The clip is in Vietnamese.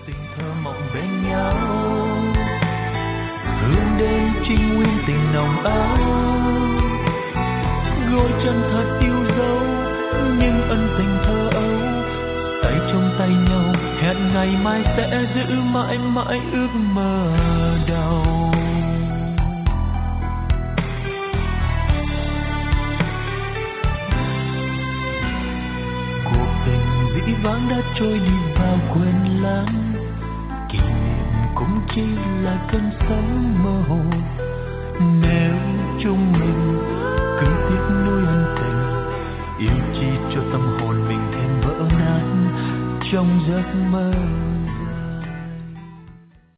tình thơ mộng bên nhau, hướng đến trinh nguyên tình nồng ấm, đôi chân thật yêu dấu nhưng ân tình thơ ấu, tay trong tay nhau hẹn ngày mai sẽ giữ mãi mãi ước mơ đầu. Cuộc tình vĩ vãng đã trôi đi vào quên lãng, kỷ niệm cũng chỉ là cơn sóng mơ hồ. Nếu chúng mình cứ tiếc nuối ân tình, yêu chi cho tâm hồn mình thêm vỡ nát trong giấc mơ.